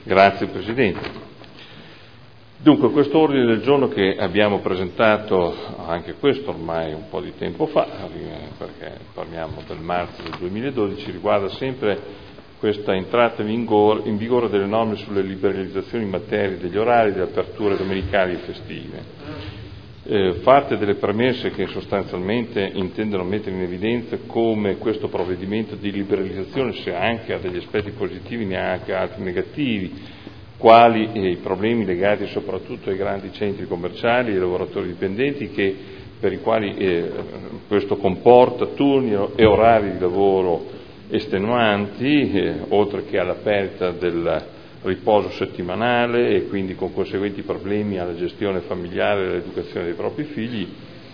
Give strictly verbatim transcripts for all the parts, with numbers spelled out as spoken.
Grazie Presidente. Dunque, questo ordine del giorno che abbiamo presentato, anche questo ormai un po' di tempo fa, perché parliamo del marzo del duemiladodici, riguarda sempre questa entrata in vigore, in vigore delle norme sulle liberalizzazioni in materia degli orari, delle aperture domenicali e festive. Eh, fatte delle premesse che sostanzialmente intendono mettere in evidenza come questo provvedimento di liberalizzazione, se anche ha degli aspetti positivi, ne ha anche altri negativi, quali eh, i problemi legati soprattutto ai grandi centri commerciali, ai lavoratori dipendenti, che, per i quali eh, questo comporta turni e orari di lavoro estenuanti, eh, oltre che alla perdita del riposo settimanale e quindi con conseguenti problemi alla gestione familiare e all'educazione dei propri figli.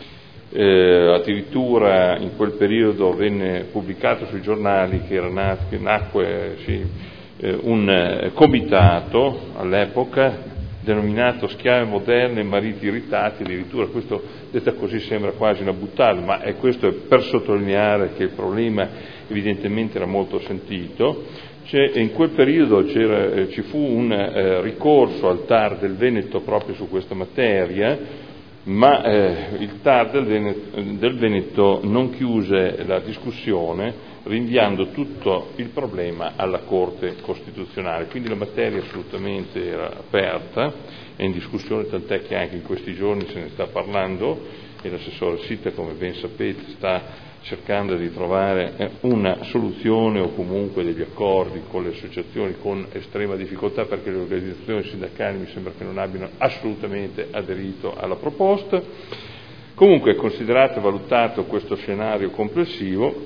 Eh, addirittura in quel periodo venne pubblicato sui giornali che, era nato, che nacque sì, un eh, comitato all'epoca denominato Schiave Moderne e Mariti Irritati. Addirittura questo, detta così, sembra quasi una buttata, ma è questo è per sottolineare che il problema evidentemente era molto sentito. C'è, in quel periodo c'era, eh, ci fu un eh, ricorso al T A R del Veneto proprio su questa materia, ma eh, il T A R del Veneto, del Veneto non chiuse la discussione, rinviando tutto il problema alla Corte Costituzionale. Quindi la materia assolutamente era aperta, è in discussione, tant'è che anche in questi giorni se ne sta parlando e l'assessore Sitta, come ben sapete, sta cercando di trovare una soluzione o comunque degli accordi con le associazioni, con estrema difficoltà perché le organizzazioni sindacali mi sembra che non abbiano assolutamente aderito alla proposta. Comunque, considerato e valutato questo scenario complessivo,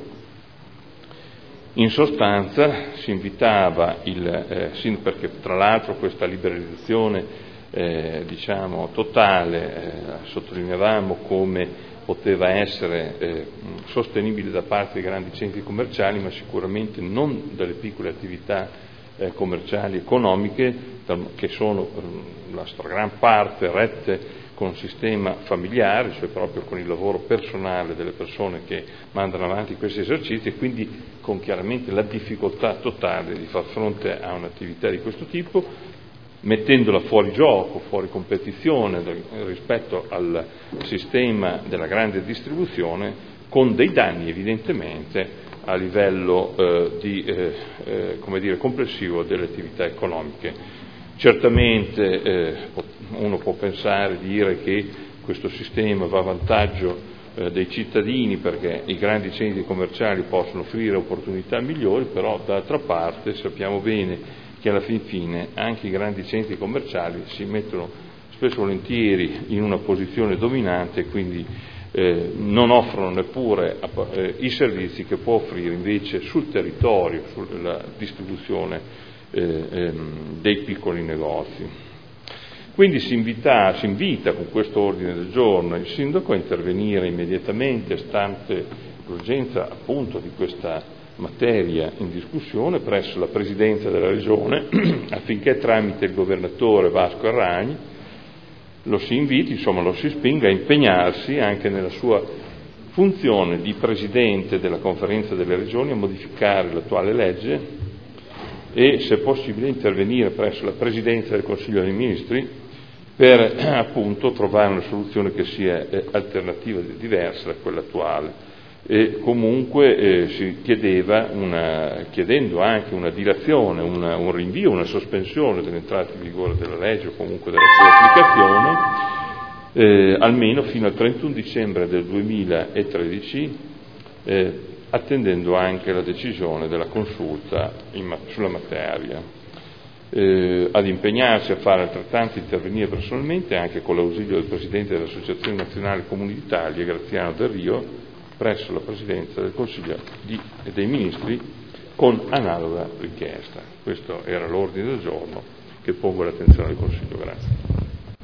in sostanza si invitava il eh, sì, perché tra l'altro questa liberalizzazione eh, diciamo totale eh, sottolineavamo come poteva essere eh, sostenibile da parte dei grandi centri commerciali, ma sicuramente non dalle piccole attività eh, commerciali economiche, che sono eh, la stragrande parte rette con un sistema familiare, cioè proprio con il lavoro personale delle persone che mandano avanti questi esercizi, e quindi con chiaramente la difficoltà totale di far fronte a un'attività di questo tipo, mettendola fuori gioco, fuori competizione rispetto al sistema della grande distribuzione, con dei danni evidentemente a livello eh, di, eh, eh, come dire, complessivo delle attività economiche. Certamente eh, uno può pensare, dire che questo sistema va a vantaggio eh, dei cittadini perché i grandi centri commerciali possono offrire opportunità migliori, però d'altra parte sappiamo bene che alla fin fine anche i grandi centri commerciali si mettono spesso e volentieri in una posizione dominante e quindi eh, non offrono neppure eh, i servizi che può offrire invece sul territorio, sulla distribuzione eh, ehm, dei piccoli negozi. Quindi si invita, si invita con questo ordine del giorno il sindaco a intervenire immediatamente, stante l'urgenza appunto di questa materia in discussione, presso la Presidenza della Regione affinché tramite il governatore Vasco Errani lo si inviti, insomma lo si spinga a impegnarsi anche nella sua funzione di Presidente della Conferenza delle Regioni a modificare l'attuale legge e, se possibile, intervenire presso la Presidenza del Consiglio dei Ministri per appunto trovare una soluzione che sia eh, alternativa e diversa da quella attuale. E comunque eh, si chiedeva una, chiedendo anche una dilazione, una, un rinvio, una sospensione dell'entrata in vigore della legge o comunque della sua applicazione eh, almeno fino al trentuno dicembre del duemilatredici, eh, attendendo anche la decisione della consulta in, sulla materia. Eh, ad impegnarsi a fare altrettanto, intervenire personalmente anche con l'ausilio del Presidente dell'Associazione Nazionale Comuni d'Italia, Graziano Del Rio, presso la Presidenza del Consiglio di, dei Ministri con analoga richiesta. Questo era l'ordine del giorno che pongo all'attenzione del Consiglio. Grazie.